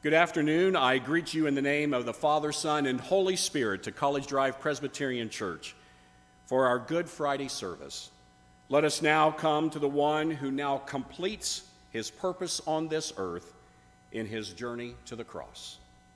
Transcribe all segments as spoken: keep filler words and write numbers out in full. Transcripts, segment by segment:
Good afternoon. I greet you in the name of the Father, Son, and Holy Spirit to College Drive Presbyterian Church for our Good Friday service. Let us now come to the one who now completes his purpose on this earth in his journey to the cross.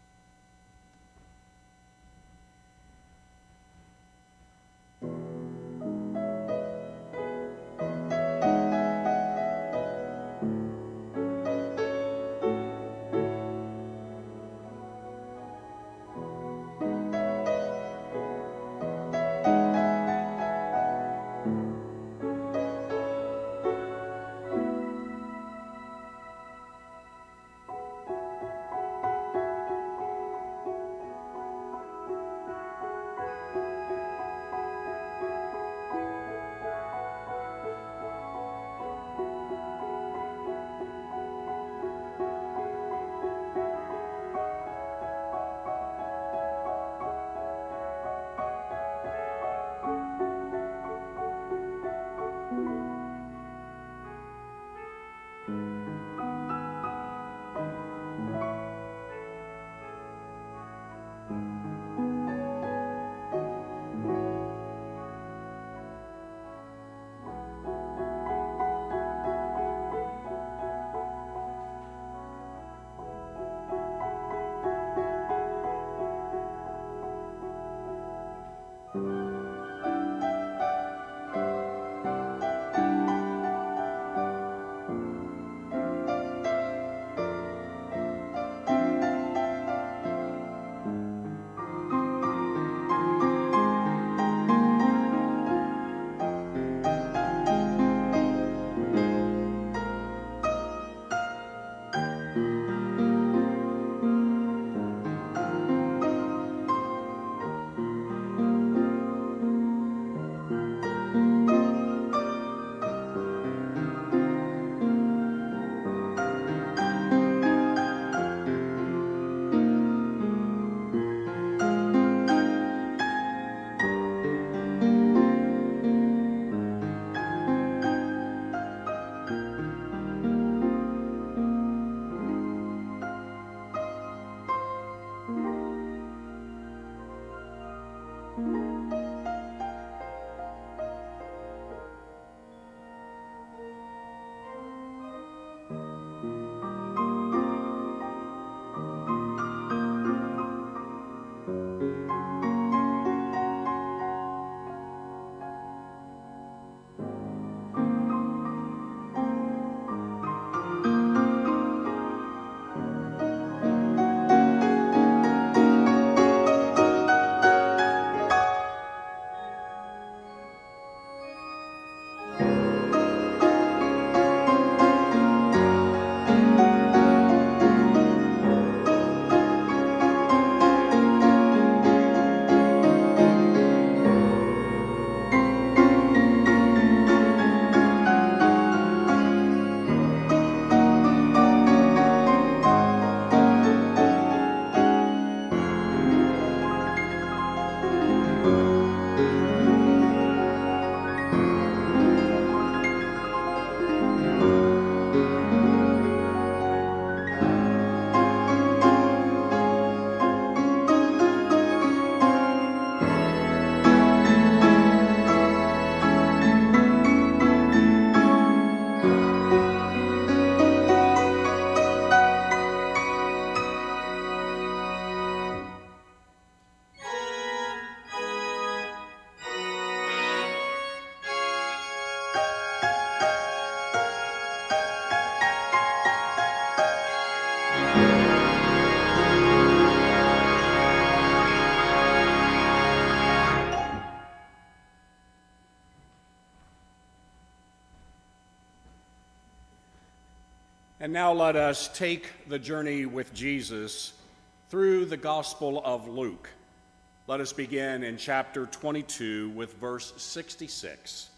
And now let us take the journey with Jesus through the Gospel of Luke. Let us begin in chapter twenty-two with verse sixty-six.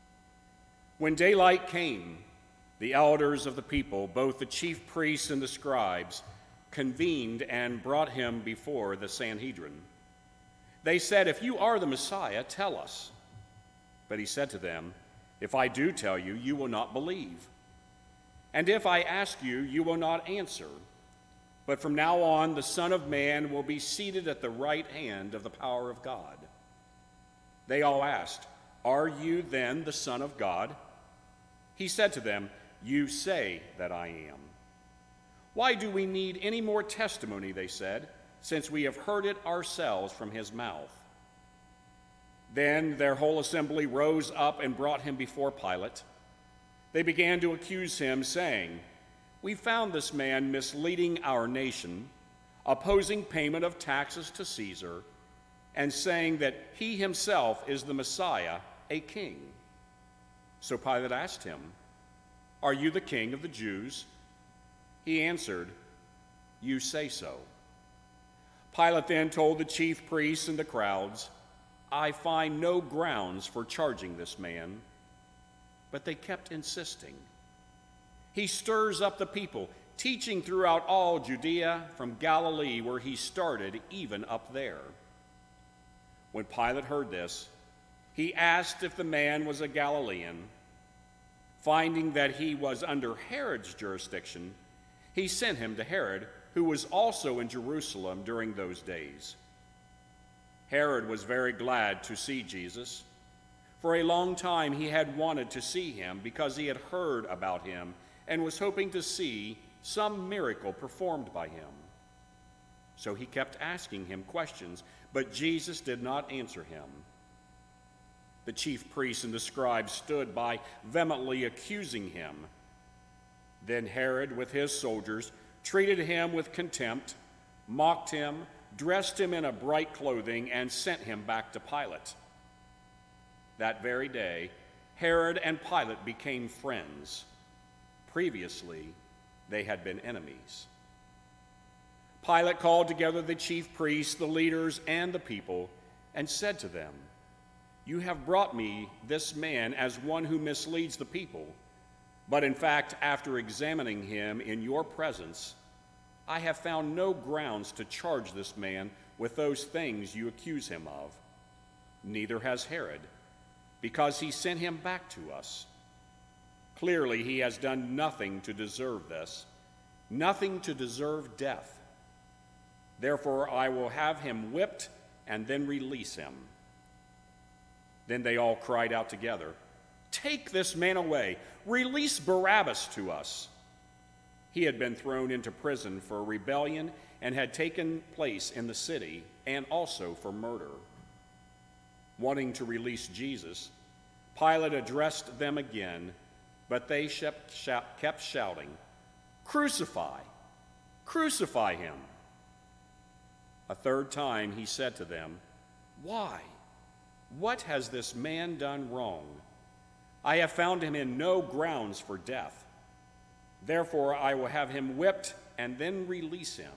When daylight came, the elders of the people, both the chief priests and the scribes, convened and brought him before the Sanhedrin. They said, "If you are the Messiah, tell us." But he said to them, "If I do tell you, you will not believe. And if I ask you, you will not answer. But from now on, the Son of Man will be seated at the right hand of the power of God." They all asked, "Are you then the Son of God?" He said to them, "You say that I am." "Why do we need any more testimony," they said, "since we have heard it ourselves from his mouth?" Then their whole assembly rose up and brought him before Pilate. They began to accuse him, saying, "We found this man misleading our nation, opposing payment of taxes to Caesar, and saying that he himself is the Messiah, a king." So Pilate asked him, "Are you the king of the Jews?" He answered, "You say so." Pilate then told the chief priests and the crowds, "I find no grounds for charging this man." But they kept insisting. "He stirs up the people, teaching throughout all Judea, from Galilee where he started, even up there." When Pilate heard this, he asked if the man was a Galilean. Finding that he was under Herod's jurisdiction, he sent him to Herod, who was also in Jerusalem during those days. Herod was very glad to see Jesus. For a long time he had wanted to see him because he had heard about him and was hoping to see some miracle performed by him. So he kept asking him questions, but Jesus did not answer him. The chief priests and the scribes stood by, vehemently accusing him. Then Herod, with his soldiers, treated him with contempt, mocked him, dressed him in a bright clothing, and sent him back to Pilate. That very day, Herod and Pilate became friends. Previously, they had been enemies. Pilate called together the chief priests, the leaders, and the people, and said to them, "You have brought me this man as one who misleads the people. But in fact, after examining him in your presence, I have found no grounds to charge this man with those things you accuse him of. Neither has Herod, because he sent him back to us. Clearly, he has done nothing to deserve this, nothing to deserve death. Therefore, I will have him whipped and then release him." Then they all cried out together, "Take this man away! Release Barabbas to us!" He had been thrown into prison for rebellion and had taken place in the city, and also for murder. Wanting to release Jesus, Pilate addressed them again, but they kept shouting, "Crucify! Crucify him!" A third time he said to them, "Why? What has this man done wrong? I have found him in no grounds for death. Therefore, I will have him whipped and then release him."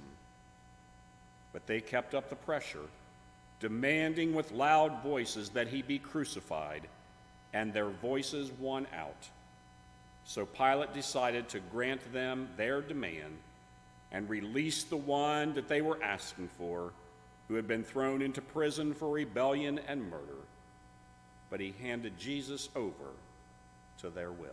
But they kept up the pressure, demanding with loud voices that he be crucified, and their voices won out. So Pilate decided to grant them their demand and release the one that they were asking for, who had been thrown into prison for rebellion and murder. But he handed Jesus over to their will.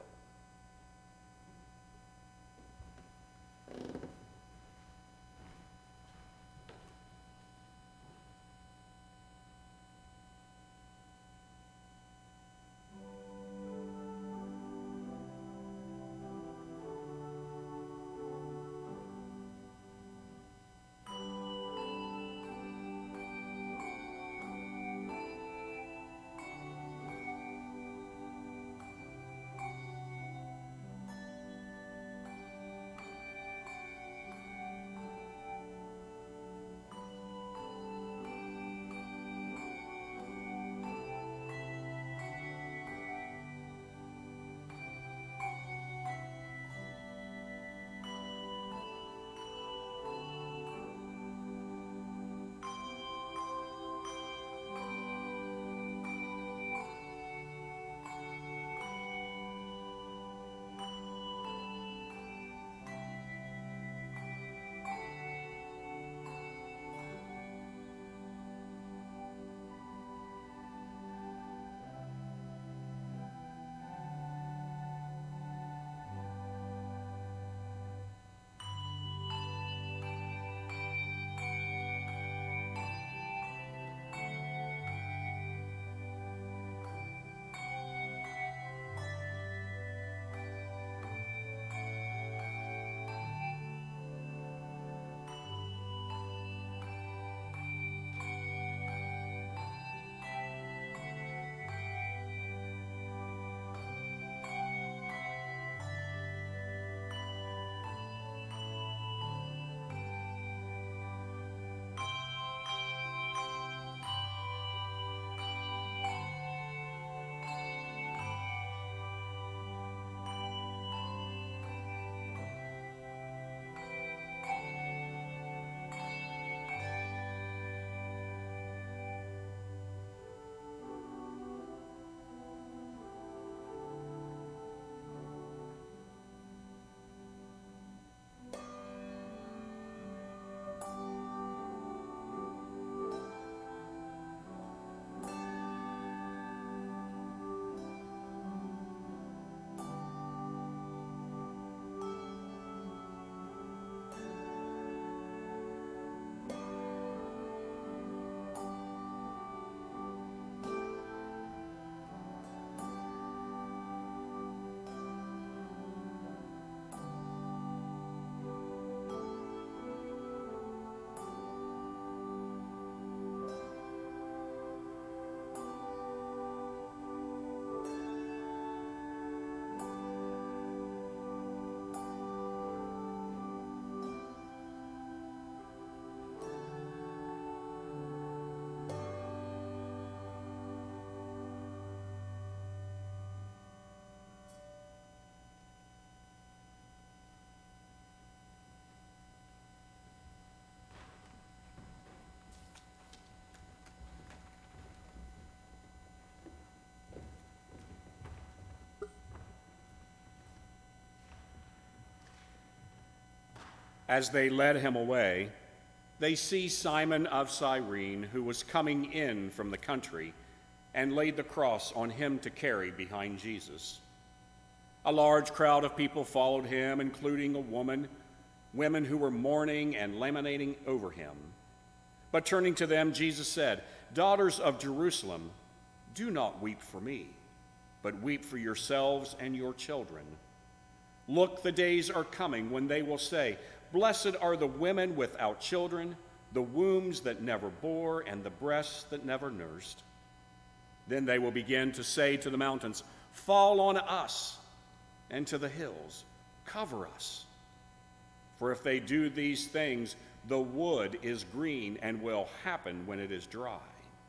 As they led him away, they seized Simon of Cyrene, who was coming in from the country, and laid the cross on him to carry behind Jesus. A large crowd of people followed him, including a woman, women who were mourning and lamenting over him. But turning to them, Jesus said, "Daughters of Jerusalem, do not weep for me, but weep for yourselves and your children. Look, the days are coming when they will say, 'Blessed are the women without children, the wombs that never bore, and the breasts that never nursed.' Then they will begin to say to the mountains, 'Fall on us,' and to the hills, 'Cover us.' For if they do these things, the wood is green and will happen when it is dry."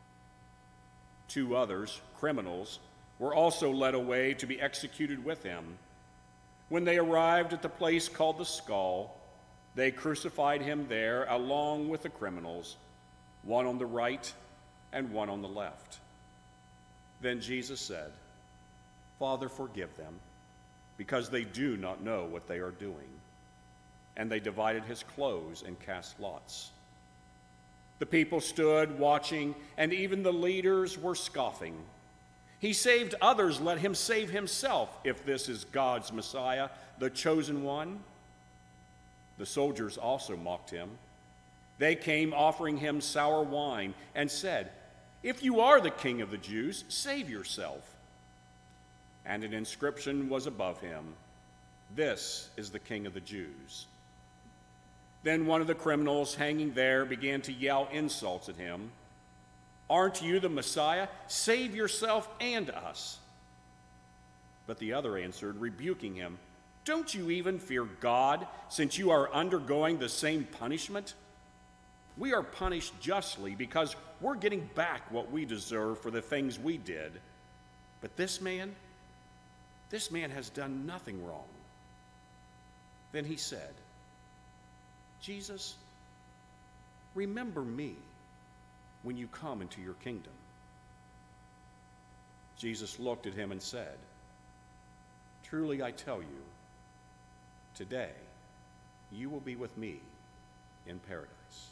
Two others, criminals, were also led away to be executed with him. When they arrived at the place called the Skull, they crucified him there along with the criminals, one on the right and one on the left. Then Jesus said, "Father, forgive them, because they do not know what they are doing." And they divided his clothes and cast lots. The people stood watching, and even the leaders were scoffing. "He saved others, let him save himself, if this is God's Messiah, the chosen one." The soldiers also mocked him. They came offering him sour wine and said, "If you are the king of the Jews, save yourself." And an inscription was above him, "This is the King of the Jews." Then one of the criminals hanging there began to yell insults at him. "Aren't you the Messiah? Save yourself and us." But the other answered, rebuking him, "Don't you even fear God, since you are undergoing the same punishment? We are punished justly because we're getting back what we deserve for the things we did. But this man, this man has done nothing wrong." Then he said, "Jesus, remember me when you come into your kingdom." Jesus looked at him and said, "Truly I tell you, today you will be with me in paradise."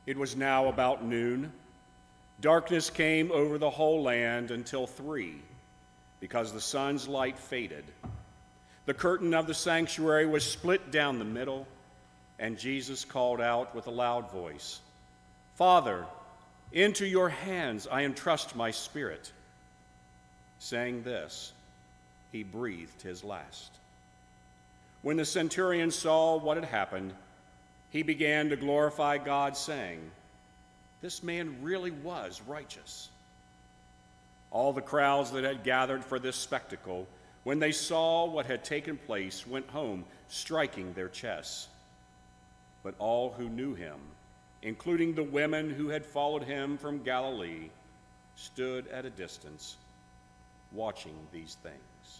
It was now about noon. Darkness came over the whole land until three, because the sun's light faded. The curtain of the sanctuary was split down the middle, and Jesus called out with a loud voice, "Father, into your hands I entrust my spirit." Saying this, he breathed his last. When the centurion saw what had happened, he began to glorify God, saying, "This man really was righteous." All the crowds that had gathered for this spectacle, when they saw what had taken place, went home striking their chests. But all who knew him, including the women who had followed him from Galilee, stood at a distance, watching these things.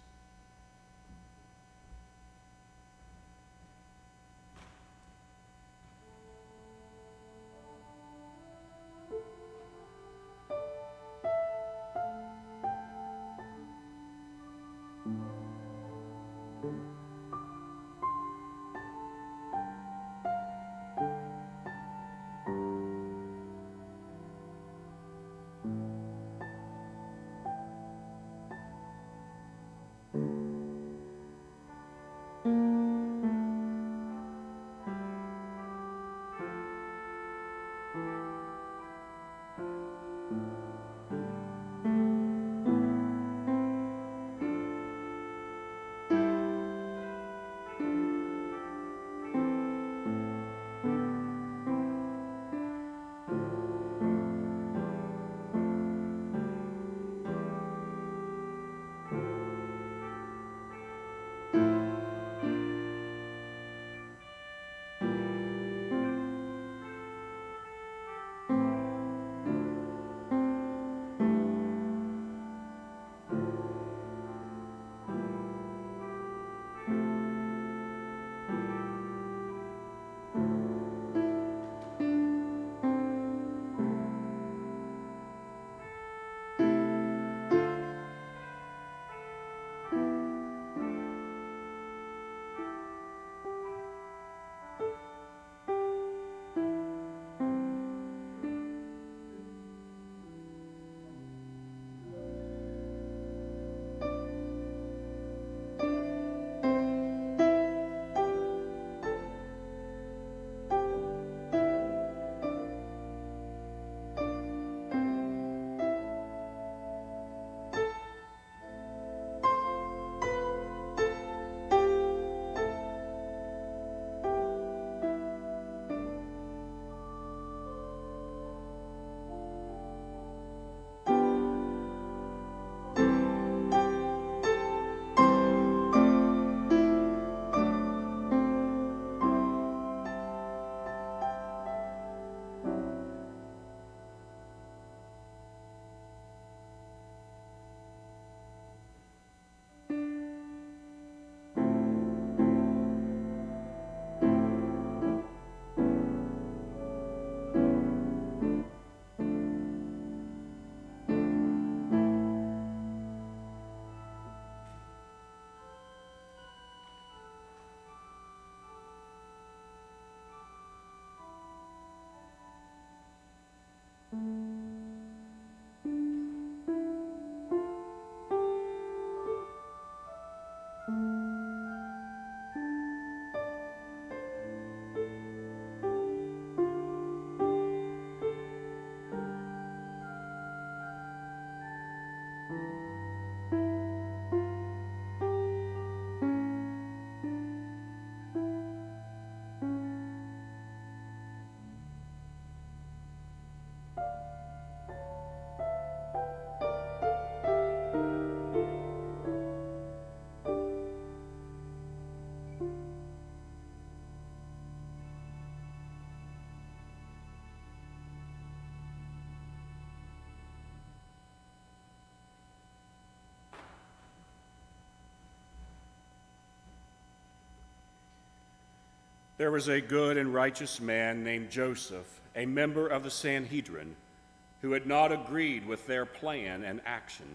There was a good and righteous man named Joseph, a member of the Sanhedrin, who had not agreed with their plan and action.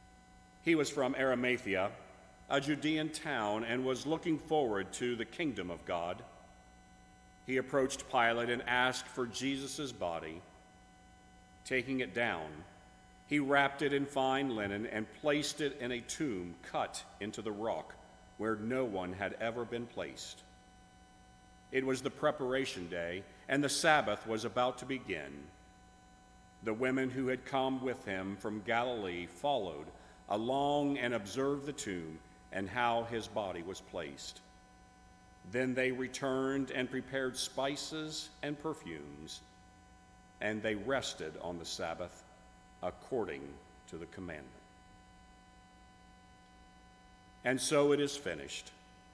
He was from Arimathea, a Judean town, and was looking forward to the kingdom of God. he approached Pilate and asked for Jesus' body. Taking it down, he wrapped it in fine linen and placed it in a tomb cut into the rock where no one had ever been placed. It was the preparation day, and the Sabbath was about to begin. The women who had come with him from Galilee followed along and observed the tomb and how his body was placed. Then they returned and prepared spices and perfumes, and they rested on the Sabbath according to the commandment. And so it is finished.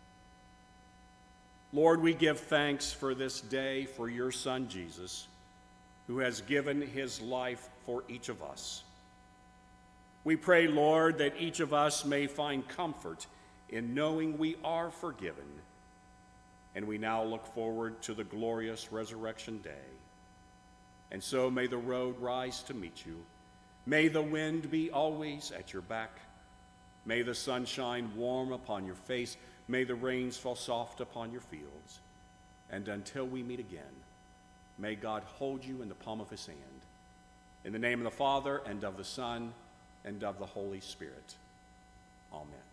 Lord, we give thanks for this day for your Son, Jesus, who has given his life for each of us. We pray, Lord, that each of us may find comfort in knowing we are forgiven, and we now look forward to the glorious resurrection day. And so may the road rise to meet you. May the wind be always at your back. May the sun shine warm upon your face. May the rains fall soft upon your fields. And until we meet again, may God hold you in the palm of his hand. In the name of the Father, and of the Son, and of the Holy Spirit. Amen.